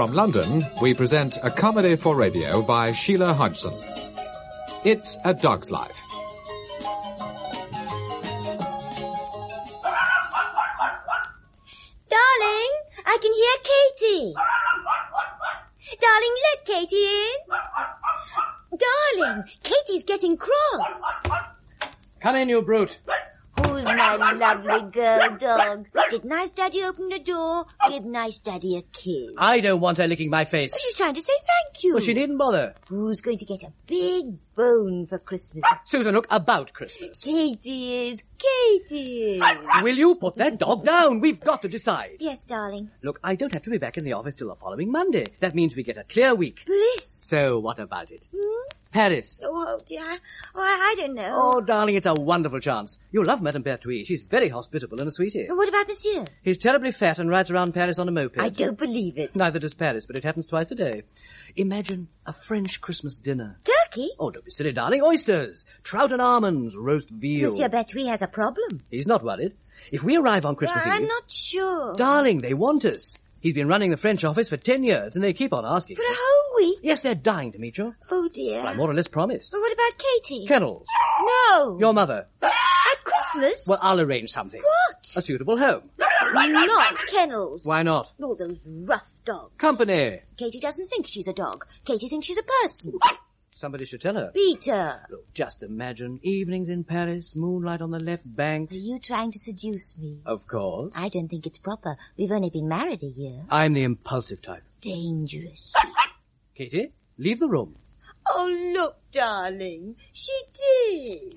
From London, we present a comedy for radio by Sheila Hodgson. It's A Dog's Life. Darling, I can hear Katie. Darling, let Katie in. Darling, Katie's getting cross. Come in, you brute. Who's my lovely girl dog? Did nice daddy open the door? Give nice daddy a kiss. I don't want her licking my face. Oh, she's trying to say thank you. Well, she needn't bother. Who's going to get a big bone for Christmas? Susan, look, about Christmas. Katie is. Katie is. Will you put that dog down? We've got to decide. Yes, darling. Look, I don't have to be back in the office till the following Monday. That means we get a clear week. Bliss. So what about it? Paris. Oh, dear. Oh, I don't know. Oh, darling, it's a wonderful chance. You'll love Madame Bertouille. She's very hospitable and a sweetie. What about Monsieur? He's terribly fat and rides around Paris on a moped. I don't believe it. Neither does Paris, but it happens twice a day. Imagine a French Christmas dinner. Turkey? Oh, don't be silly, darling. Oysters, trout and almonds, roast veal. Monsieur Bertouille has a problem. He's not worried. If we arrive on Christmas Eve... I'm not sure. Darling, they want us. He's been running the French office for 10 years, and they keep on asking. For a whole week? Yes, they're dying to meet you. Oh, dear. Well, I more or less promised. But what about Katie? Kennels. No. Your mother. At Christmas? Well, I'll arrange something. What? A suitable home. Not kennels. Why not? All those rough dogs. Company. Katie doesn't think she's a dog. Katie thinks she's a person. Somebody should tell her. Peter. Look, just imagine evenings in Paris, moonlight on the left bank. Are you trying to seduce me? Of course. I don't think it's proper. We've only been married a year. I'm the impulsive type. Dangerous. Katie, leave the room. Oh, look, darling. She did.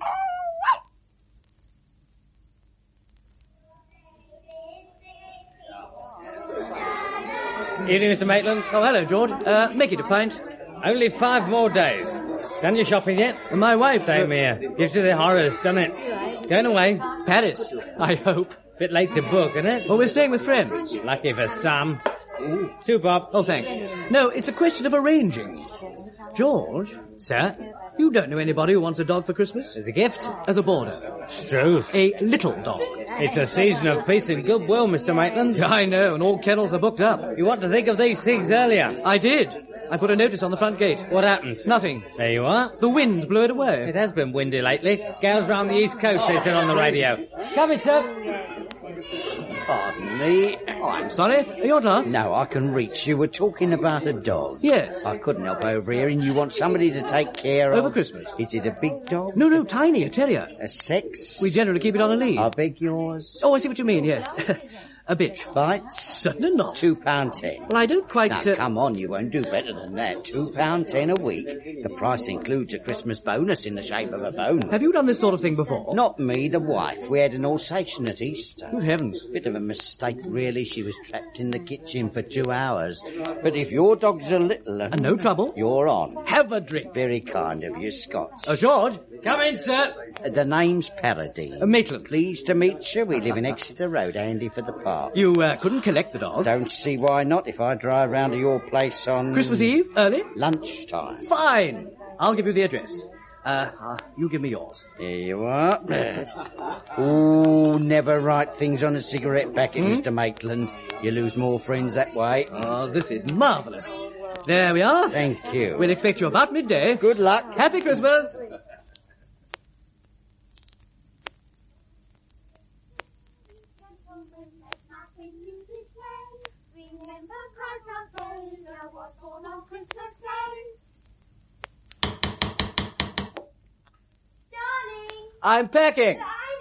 Evening, Mr. Maitland. Oh, hello, George. Make it a pint. Only 5 more days. Done your shopping yet? My wife... Same here. Gives you the horrors, doesn't it? Going away. Paris, I hope. Bit late to book, isn't it? Well, we're staying with friends. Lucky for some. 2 bob. Oh, thanks. No, it's a question of arranging. George, Sir? you don't know anybody who wants a dog for Christmas? As a gift? As a boarder. Struth. A little dog. It's a season of peace and goodwill, Mr. Maitland. I know, and all kennels are booked up. You want to think of these things earlier. I did. I put a notice on the front gate. What happened? Nothing. There you are. The wind blew it away. It has been windy lately. Gales round the East Coast, they said on the radio. Coming, sir. Pardon me. Oh, I'm sorry. Are you at last? No, I can reach. You were talking about a dog. Yes. I couldn't help overhearing you want somebody to take care of. Over Christmas. Is it a big dog? No, tiny, a terrier. A sex? We generally keep it on a lead. I beg yours. Oh, I see what you mean, yes. A bitch. Bites? Certainly not. £2.10. Well, I don't quite... Now, come on, you won't do better than that. £2.10 a week. The price includes a Christmas bonus in the shape of a bone. Have you done this sort of thing before? Not me, the wife. We had an Alsatian at Easter. Good heavens. Bit of a mistake, really. She was trapped in the kitchen for 2 hours. But if your dog's a little... And no trouble. You're on. Have a drink. Very kind of you, Scott. George? Come in, sir. The name's Paradine. Maitland. Pleased to meet you. We live in Exeter Road, handy for the park. You couldn't collect the dog. Don't see why not if I drive round to your place on... Christmas Eve? Early? Lunchtime. Fine. I'll give you the address. You give me yours. Here you are. Oh, never write things on a cigarette packet, Mr. Maitland. You lose more friends that way. Oh, this is marvellous. There we are. Thank you. We'll expect you about midday. Good luck. Happy Christmas. I'm packing.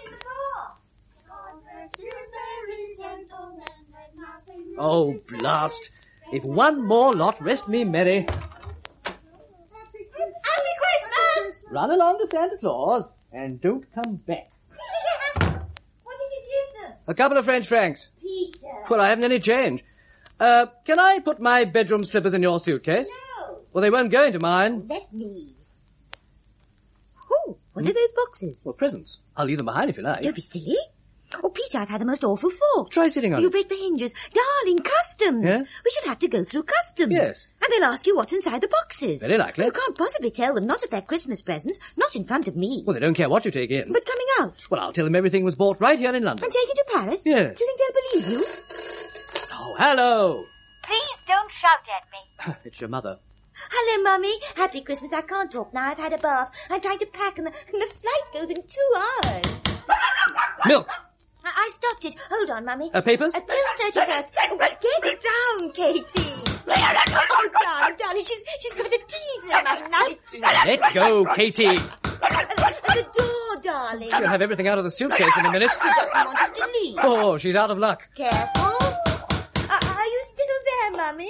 Oh, blast. If one more lot rest me merry. Happy Christmas! Run along to Santa Claus and don't come back. What did you give them? A couple of French francs. Peter. Well, I haven't any change. Can I put my bedroom slippers in your suitcase? No. Well, they won't go into mine. Let me. Oh, what are those boxes? Well, presents. I'll leave them behind if you like. Don't be silly. Oh, Peter, I've had the most awful thought. Try sitting on You it. break the hinges. Darling, customs. Yeah? We shall have to go through customs. Yes. And they'll ask you what's inside the boxes. Very likely. You can't possibly tell them not of their Christmas presents, not in front of me. Well, they don't care what you take in. But coming out. Well, I'll tell them everything was bought right here in London. And taken to Paris? Yes. Do you think they'll believe you? Oh, hello. Please don't shout at me. It's your mother. Hello, Mummy. Happy Christmas. I can't talk now. I've had a bath. I'm trying to pack and the flight goes in 2 hours. Milk! I stopped it. Hold on, Mummy. Papers? At 2:30 first. Oh, get down, Katie. Oh, darling, she's got a teeth in my night. Let go, Katie! The door, darling. She'll have everything out of the suitcase in a minute. She doesn't want us to leave. Oh, she's out of luck. Careful. Are you still there, Mummy?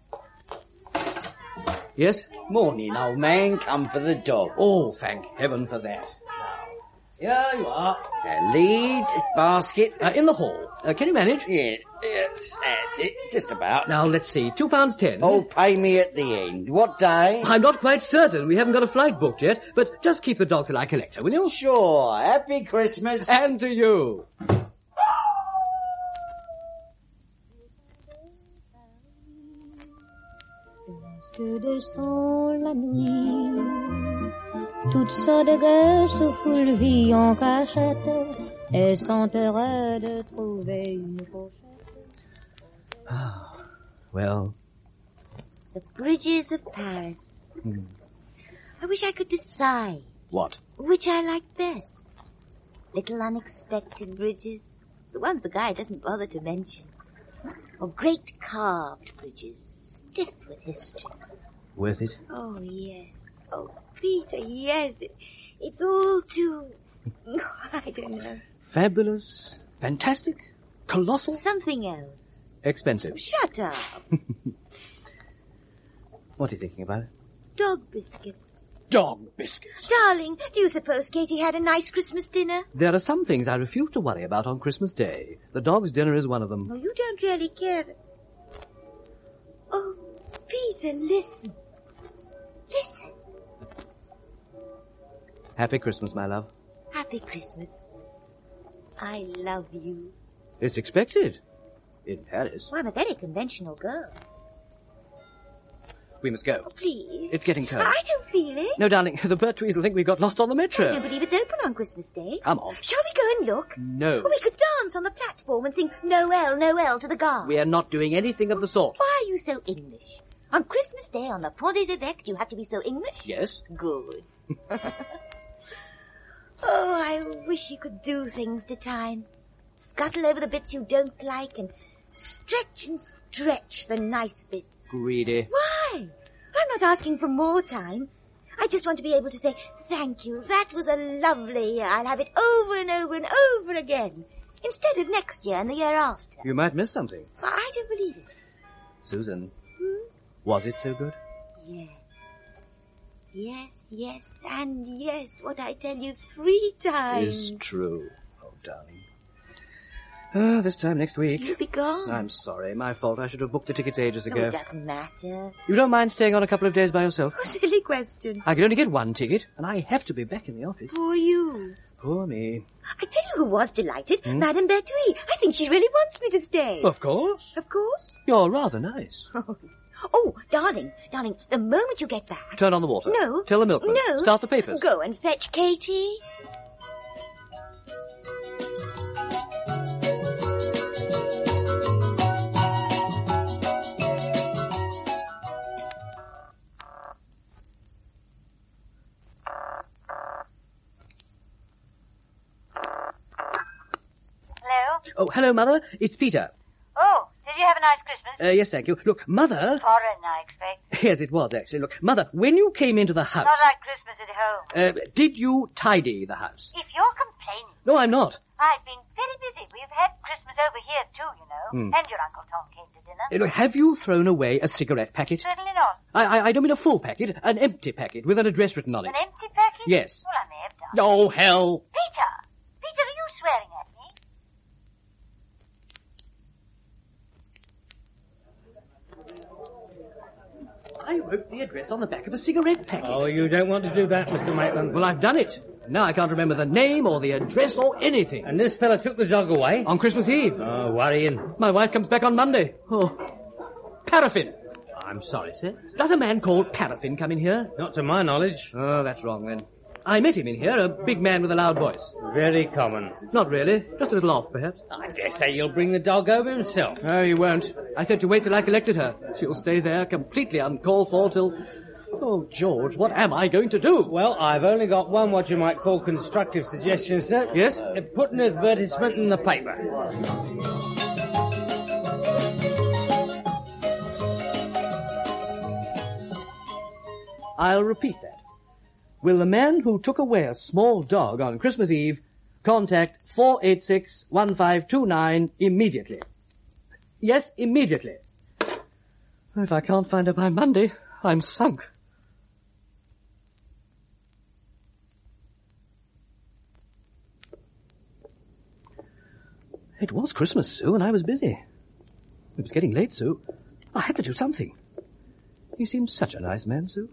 Yes? Morning, old man. Come for the dog. Oh, thank heaven for that. Now, here you are. Lead, basket. In the hall. Can you manage? Yeah, that's it. Just about. Now, let's see. £2.10. Oh, pay me at the end. What day? I'm not quite certain. We haven't got a flight booked yet, but just keep the dog till I collect her, will you? Sure. Happy Christmas. And to you. Que descend la nuit, toutes sortes de gueux soufflent vie en cachette et sont heureux de trouver une pochette. Ah, well. The bridges of Paris. I wish I could decide. What? Which I like best. Little unexpected bridges. The ones the guy doesn't bother to mention. Or great carved bridges. Stiff with history. Worth it? Oh, yes. Oh, Peter, yes. It's all too... I don't know. Fabulous. Fantastic. Colossal. Something else. Expensive. Shut up. What are you thinking about? Dog biscuits. Dog biscuits. Darling, do you suppose Katie had a nice Christmas dinner? There are some things I refuse to worry about on Christmas Day. The dog's dinner is one of them. Oh, you don't really care. Oh, Peter, listen. Listen. Happy Christmas, my love. Happy Christmas. I love you. It's expected. In Paris. Well, I'm a very conventional girl. We must go. Oh, please. It's getting cold. I don't feel it. No, darling, the bird trees will think we got lost on the metro. I don't believe it's open on Christmas Day. Come on. Shall we go and look? No. Oh, we could dance on the platform and sing Noel, Noel to the guard. We are not doing anything of the sort. Why are you so English? On Christmas Day, on the Pont des Évêques, you have to be so English? Yes. Good. Oh, I wish you could do things to time. Scuttle over the bits you don't like and stretch and stretch the nice bits. Greedy. Why? I'm not asking for more time. I just want to be able to say, thank you, that was a lovely year. I'll have it over and over and over again. Instead of next year and the year after. You might miss something. But I don't believe it. Susan. Was it so good? Yes. Yes, yes, and yes, what I tell you 3 times. Is true. Oh, darling. This time next week. You'll be gone. I'm sorry. My fault. I should have booked the tickets ages No, ago. it doesn't matter. You don't mind staying on a couple of days by yourself? Oh, silly question. I can only get 1 ticket, and I have to be back in the office. Poor you. Poor me. I tell you who was delighted. Madame Bertouille. I think she really wants me to stay. Of course. Of course. You're rather nice. Oh, darling, the moment you get back... Turn on the water. No. Tell the milkman. No. Start the papers. Go and fetch Katie. Hello? Oh, hello, Mother. It's Peter. Oh, did you have a nice Christmas? Yes, thank you. Look, Mother... Foreign, I expect. Yes, it was, actually. Look, Mother, when you came into the house... Not like Christmas at home. Did you tidy the house? If you're complaining... No, I'm not. I've been very busy. We've had Christmas over here too, you know. And your Uncle Tom came to dinner. Look, have you thrown away a cigarette packet? Certainly not. I don't mean a full packet, an empty packet with an address written on it. An empty packet? Yes. Well, I may have done. Oh, hell. Peter! Peter, are you swearing at me? I wrote the address on the back of a cigarette packet. Oh, you don't want to do that, Mr. Maitland. Well, I've done it. Now I can't remember the name or the address or anything. And this fella took the dog away? On Christmas Eve. Oh, worrying. My wife comes back on Monday. Oh, Paraffin. I'm sorry, sir. Does a man called Paraffin come in here? Not to my knowledge. Oh, that's wrong then. I met him in here, a big man with a loud voice. Very common. Not really, just a little off, perhaps. I dare say you'll bring the dog over himself. No, he won't. I said to wait till I collected her. She'll stay there, completely uncalled for, till... Oh, George, what am I going to do? Well, I've only got one what you might call constructive suggestion, sir. Yes? Put an advertisement in the paper. I'll repeat that. Will the man who took away a small dog on Christmas Eve contact 486-1529 immediately? Yes, immediately. If I can't find her by Monday, I'm sunk. It was Christmas, Sue, and I was busy. It was getting late, Sue. I had to do something. He seemed such a nice man, Sue.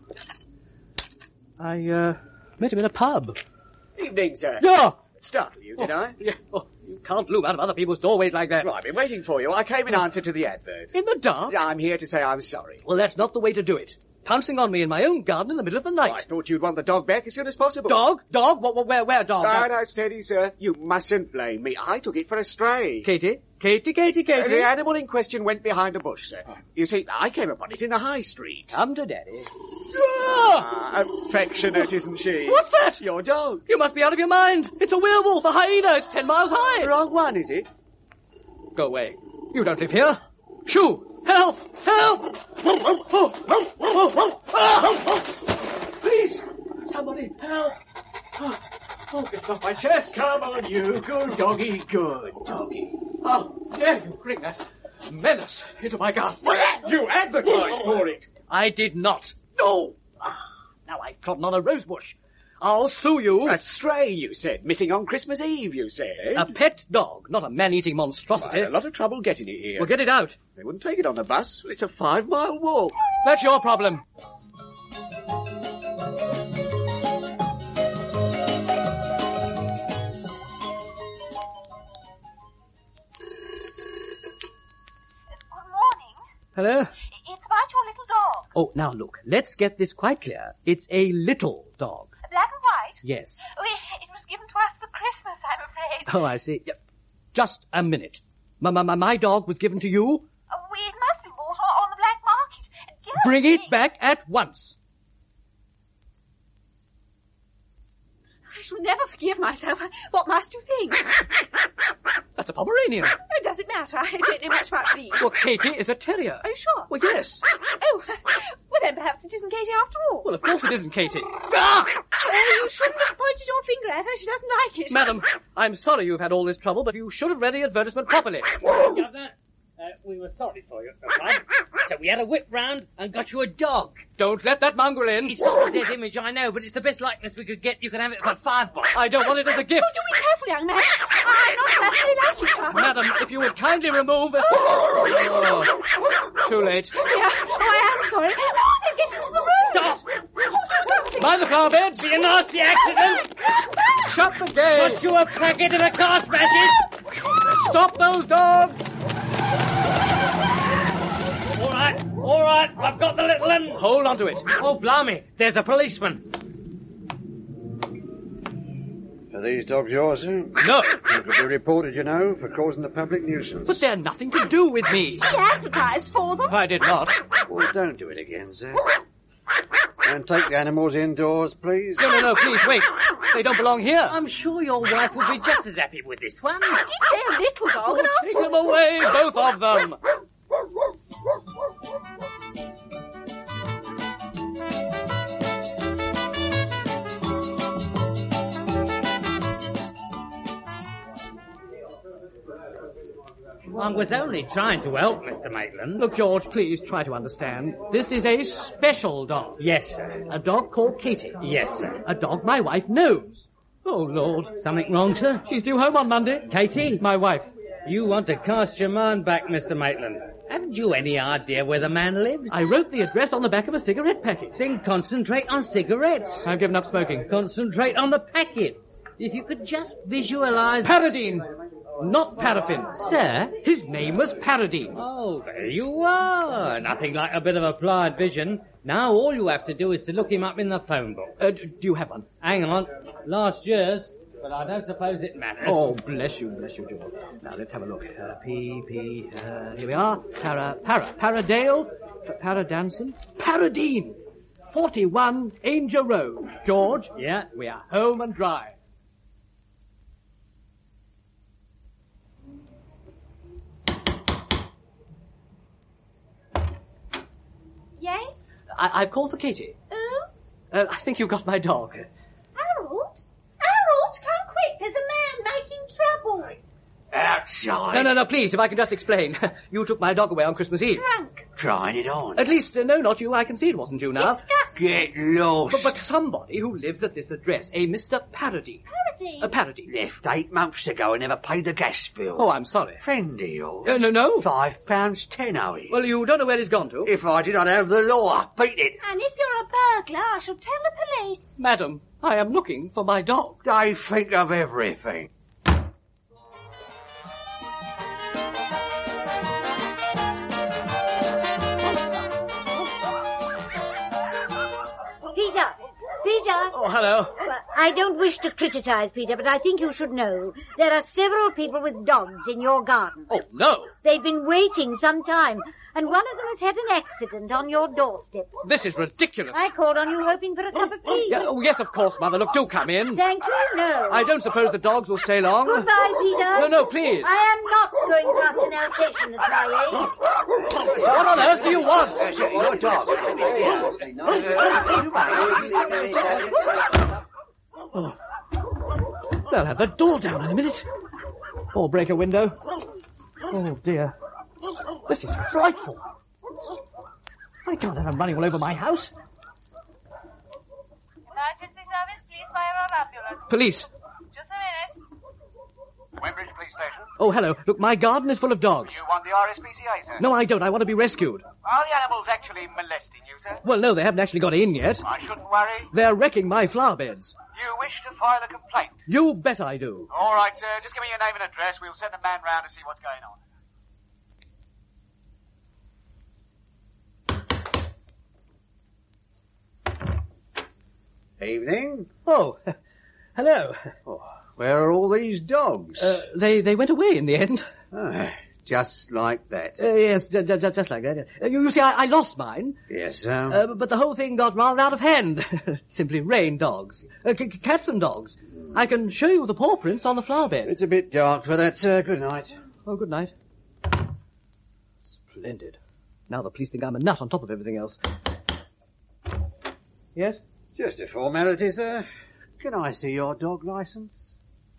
I met him in a pub. Evening, sir. Yeah! Startle you, did I? Yeah. Oh, you can't loom out of other people's doorways like that. Well, I've been waiting for you. I came in answer to the advert. In the dark? I'm here to say I'm sorry. Well, that's not the way to do it. Pouncing on me in my own garden in the middle of the night. I thought you'd want the dog back as soon as possible. Dog? Dog? Where dog? No, steady, sir. You mustn't blame me. I took it for a stray. Katie? The animal in question went behind a bush, sir. You see, I came upon it in the high street. Come to Daddy. Affectionate, isn't she? What's that? Your dog. You must be out of your mind. It's a werewolf, a hyena. It's 10 miles high. Wrong one, is it? Go away. You don't live here. Shoo! Help! Help! Please! Somebody, help! Oh, get off my chest! Come on, you. Good doggy. Good doggy. How dare you bring that menace into my garden? You advertised for it. I did not. No! Now I've trodden on a rosebush. I'll sue you. A stray, you said. Missing on Christmas Eve, you said. A pet dog, not a man-eating monstrosity. I had a lot of trouble getting it here. Well, get it out. They wouldn't take it on the bus. It's a 5-mile walk. That's your problem. Hello? It's about your little dog. Oh, now look, let's get this quite clear. It's a little dog. Black and white? Yes. Oh, it was given to us for Christmas, I'm afraid. Oh, I see. Just a minute. My dog was given to you? Oh, it must be bought on the black market. Dear Bring me. it back at once. I shall never forgive myself. What must you think? That's a Pomeranian. Oh, does it matter? I don't know much about breeds. Well, Katie is a terrier. Are you sure? Well, yes. Oh, well then perhaps it isn't Katie after all. Well, of course it isn't Katie. Oh, you shouldn't have pointed your finger at her. She doesn't like it. Madam, I'm sorry you've had all this trouble, but you should have read the advertisement properly. Governor, we were sorry for you at the time. So we had a whip round and got you a dog. Don't let that mongrel in. It's not a dead image, I know, but it's the best likeness we could get. You can have it for $5. I don't want it as a gift. Oh, do be careful, young man. I'm not certainly like each other. Madam, if you would kindly remove... Oh, too late. Dear, I am sorry. Oh, they're getting to the road. Stop! Oh, do something. Mind the flower beds. Be a nasty accident. Shut the gate. Got you a packet of a car smashes. Stop those dogs. All right, I've got the little one. Hold on to it. Oh, blimey, there's a policeman. Are these dogs yours, sir? No. You could be reported, you know, for causing a public nuisance. But they're nothing to do with me. He advertised for them. I did not. Well, don't do it again, sir. And take the animals indoors, please. No, please, wait. They don't belong here. I'm sure your wife will be just as happy with this one. I did say a little dog. And Take them away, both of them. I was only trying to help, Mr. Maitland. Look, George, please try to understand. This is a special dog. Yes, sir. A dog called Katie. Yes, sir. A dog my wife knows. Oh, Lord. Something wrong, sir? She's due home on Monday. Katie? My wife. You want to cast your mind back, Mr. Maitland. Haven't you any idea where the man lives? I wrote the address on the back of a cigarette packet. Then concentrate on cigarettes. I've given up smoking. Concentrate on the packet. If you could just visualise... Paradine! Not Paraffin. Sir, his name was Paradine. Oh, there you are. Nothing like a bit of applied vision. Now all you have to do is to look him up in the phone book. Do you have one? Hang on. Last year's, but I don't suppose it matters. Oh, bless you, George. Now, let's have a look. Here we are. Paradale, Paradanson, Paradine. 41 Angel Road. George? Yeah? We are home and dry. Yes? I've called for Katie. Oh? I think you got my dog. Harold? Harold, come quick. There's a man making trouble. Outside. No, please, if I can just explain. You took my dog away on Christmas Eve. Drunk. Trying it on. At least, no, not you. I can see it wasn't you now. Disgusting. Get lost. But somebody who lives at this address, a Mr. Paradine. Paradine? A Paradine. Left 8 months ago and never paid the gas bill. Oh, I'm sorry. Friend of yours. No. £5.10 owing. Well, you don't know where he's gone to. If I did, I'd have the law. Beat it. And if you're a burglar, I shall tell the police. Madam, I am looking for my dog. They think of everything. Peter! Oh, hello. Well, I don't wish to criticize, Peter, but I think you should know there are several people with dogs in your garden. Oh, no. They've been waiting some time, and one of them has had an accident on your doorstep. This is ridiculous. I called on you hoping for a cup of tea. Yeah, oh, yes, of course, Mother. Look, do come in. Thank you, no. I don't suppose the dogs will stay long. Goodbye, Peter. No, please. I am not going past an Alsatian at my age. What on earth do you want? Your dog. Oh. They'll have the door down in a minute. Or break a window. Oh, dear. This is frightful. I can't have them running all over my house. Emergency service, please fire our ambulance. Police. Just a minute. Wembridge Police Station. Oh, hello. Look, my garden is full of dogs. You want the RSPCA, sir? No, I don't. I want to be rescued. Are the animals actually molesting you, sir? Well, no, they haven't actually got in yet. I shouldn't worry. They're wrecking my flower beds. You wish to file a complaint? You bet I do. All right, sir. Just give me your name and address. We'll send a man round to see what's going on. Evening. Oh, hello. Oh, where are all these dogs? They went away in the end. Just like that. Yes, just like that. You see, I lost mine. Yes, but the whole thing got rather out of hand. Simply rained dogs. Cats and dogs. I can show you the paw prints on the flower bed. It's a bit dark for that, sir. Good night. Oh, good night. Splendid. Now the police think I'm a nut on top of everything else. Yes? Just a formality, sir. Can I see your dog licence?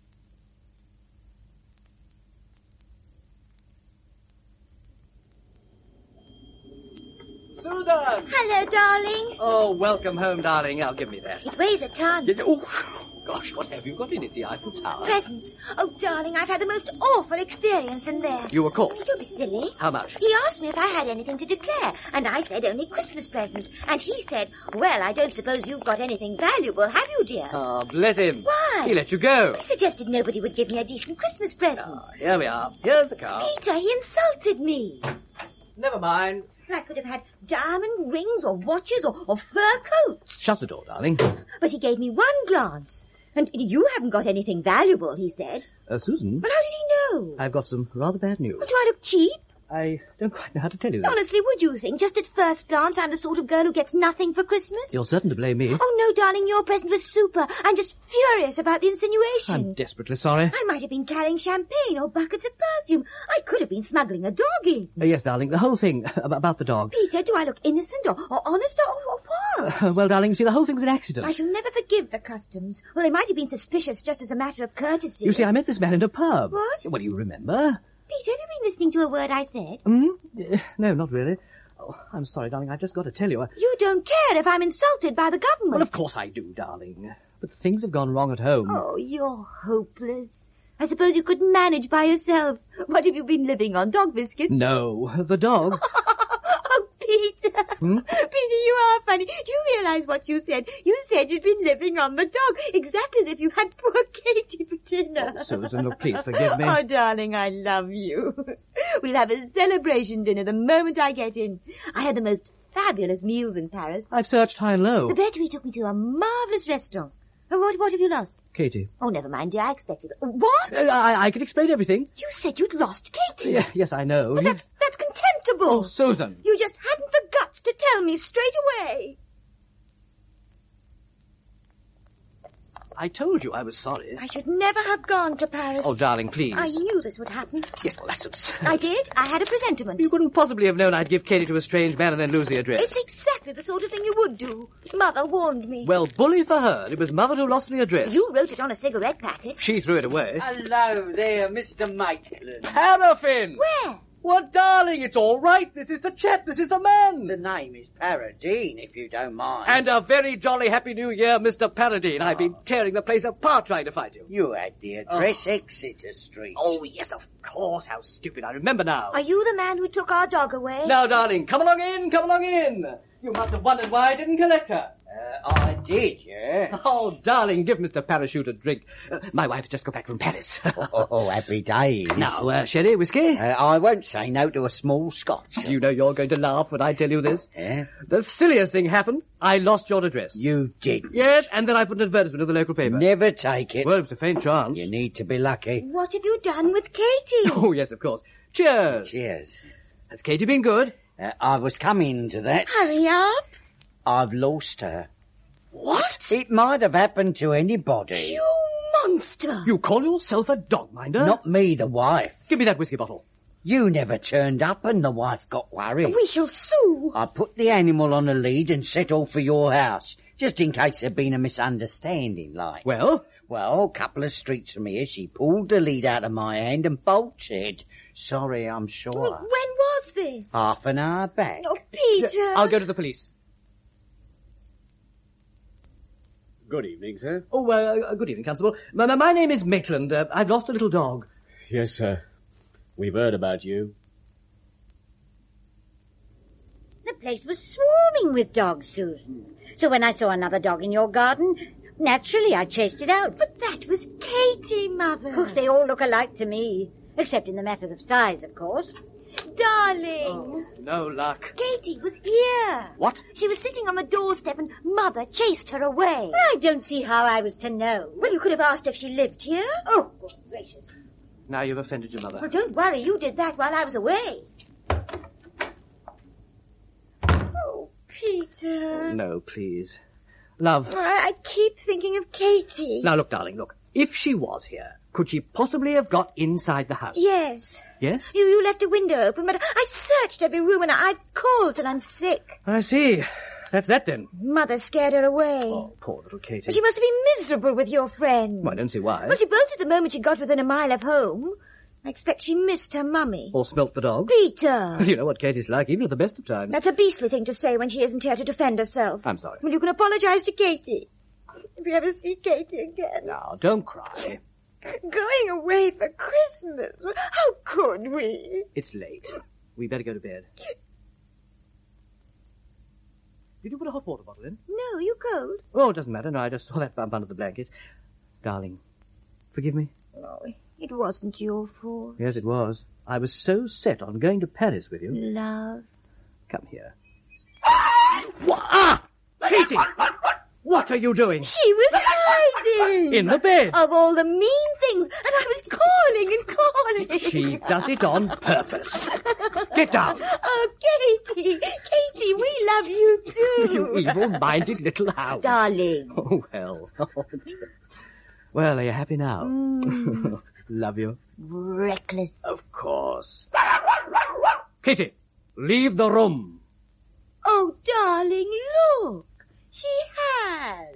Susan! Hello, darling. Oh, welcome home, darling. Now, give me that. It weighs a ton. Oh, gosh, what have you got in it? The Eiffel Tower? Presents. Oh, darling, I've had the most awful experience in there. You were caught? Oh, don't be silly. How much? He asked me if I had anything to declare, and I said only Christmas presents. And he said, well, I don't suppose you've got anything valuable, have you, dear? Oh, bless him. Why? He let you go. I suggested nobody would give me a decent Christmas present. Oh, here we are. Here's the car. Peter, he insulted me. Never mind. I could have had diamond rings or watches or fur coats. Shut the door, darling. But he gave me one glance. And you haven't got anything valuable, he said. Susan? But how did he know? I've got some rather bad news. Do I look cheap? I don't quite know how to tell you this. Honestly, would you think, just at first glance, I'm the sort of girl who gets nothing for Christmas? You're certain to blame me. Oh, no, darling, your present was super. I'm just furious about the insinuation. I'm desperately sorry. I might have been carrying champagne or buckets of perfume. I could have been smuggling a dog in. Yes, darling, the whole thing about the dog. Peter, do I look innocent or honest or what? Well, darling, you see, the whole thing's an accident. I shall never forgive the customs. Well, they might have been suspicious just as a matter of courtesy. You see, I met this man in a pub. What? Well, you remember? Peter, have you been listening to a word I said? No, not really. Oh, I'm sorry, darling, I've just got to tell you. You don't care if I'm insulted by the government. Well, of course I do, darling. But things have gone wrong at home. Oh, you're hopeless. I suppose you couldn't manage by yourself. What have you been living on, dog biscuits? No, the dog. Oh, Peter. Peter, you are funny. Do you realise what you said? You said you'd been living on the dog, exactly as if you had poor Katie for dinner. Oh, Susan, look, please forgive me. Oh, darling, I love you. We'll have a celebration dinner the moment I get in. I had the most fabulous meals in Paris. I've searched high and low. The Betty took me to a marvellous restaurant. Oh, what have you lost? Katie. Oh, never mind, dear, I expected it. What? I can explain everything. You said you'd lost Katie. Yes, I know. Well, that's contemptible. Oh, Susan. You just hadn't the guts to tell me straight away. I told you I was sorry. I should never have gone to Paris. Oh, darling, please. I knew this would happen. Yes, well, that's absurd. I did. I had a presentiment. You couldn't possibly have known I'd give Katie to a strange man and then lose the address. It's exactly the sort of thing you would do. Mother warned me. Well, bully for her. It was Mother who lost the address. You wrote it on a cigarette packet. She threw it away. Hello there, Mr. Maitland. Paraffin! Where? Well, darling, it's all right. This is the chap. This is the man. The name is Paradine, if you don't mind. And a very jolly happy new year, Mr. Paradine. I've been tearing the place apart trying to find you. You had the address Exeter Street. Oh, yes, of course. How stupid. I remember now. Are you the man who took our dog away? Now, darling, come along in, come along in. You must have wondered why I didn't collect her. I did, yeah. Oh, darling, give Mr. Parachute a drink. My wife has just got back from Paris. Oh, happy days. Now, sherry, whiskey? I won't say no to a small scotch. Do you know you're going to laugh when I tell you this? Yeah? The silliest thing happened. I lost your address. You did? Yes, and then I put an advertisement in the local paper. Never take it. Well, it's a faint chance. You need to be lucky. What have you done with Katie? Oh, yes, of course. Cheers. Cheers. Has Katie been good? I was coming to that. Hurry up. I've lost her. What? It might have happened to anybody. You monster. You call yourself a dog minder? Not me, the wife. Give me that whiskey bottle. You never turned up and the wife got worried. We shall sue. I put the animal on a lead and set off for your house, just in case there'd been a misunderstanding, like. Well? Well, a couple of streets from here, she pulled the lead out of my hand and bolted. Sorry, I'm sure. Well, when was this? Half an hour back. Oh, Peter. I'll go to the police. Good evening, sir. Oh, good evening, Constable. My name is Maitland. I've lost a little dog. Yes, sir. We've heard about you. The place was swarming with dogs, Susan. So when I saw another dog in your garden, naturally I chased it out. But that was Katie, Mother. Of course, they all look alike to me. Except in the matter of size, of course. Darling. Oh, no luck. Katie was here. What? She was sitting on the doorstep and Mother chased her away. I don't see how I was to know. Well, you could have asked if she lived here. Oh, good gracious. Now you've offended your mother. Well, don't worry. You did that while I was away. Oh, Peter. No, please. Love. I keep thinking of Katie. Now, look, darling, look. If she was here, could she possibly have got inside the house? Yes. Yes? You left a window open, but I've searched every room and I've called till I'm sick. I see. That's that, then. Mother scared her away. Oh, poor little Katie. She must have been miserable with your friend. Well, I don't see why. Well, she bolted the moment she got within a mile of home. I expect she missed her mummy. Or smelt the dog. Peter! You know what Katie's like, even at the best of times. That's a beastly thing to say when she isn't here to defend herself. I'm sorry. Well, you can apologize to Katie. If you ever see Katie again. Now, don't cry. Going away for Christmas. How could we? It's late. We better go to bed. Did you put a hot water bottle in? No, you cold? Oh, it doesn't matter. No, I just saw that bump under the blankets. Darling, forgive me? Oh, it wasn't your fault. Yes, it was. I was so set on going to Paris with you. Love. Come here. Katie! What are you doing? She was hiding. In the bed. Of all the mean things. And I was calling and calling. She does it on purpose. Get down. Oh, Katie. Katie, we love you too. You evil-minded little hound. Darling. Oh, well. Well, are you happy now? Love you. Reckless. Of course. Katie, leave the room. Oh, darling, look. She has.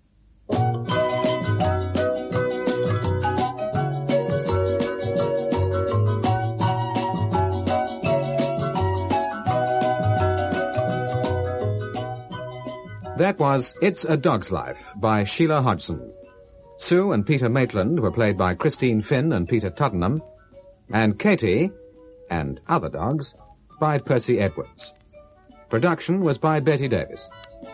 That was It's a Dog's Life by Sheila Hodgson. Sue and Peter Maitland were played by Christine Finn and Peter Tuddenham, and Katie, and other dogs, by Percy Edwards. Production was by Betty Davis.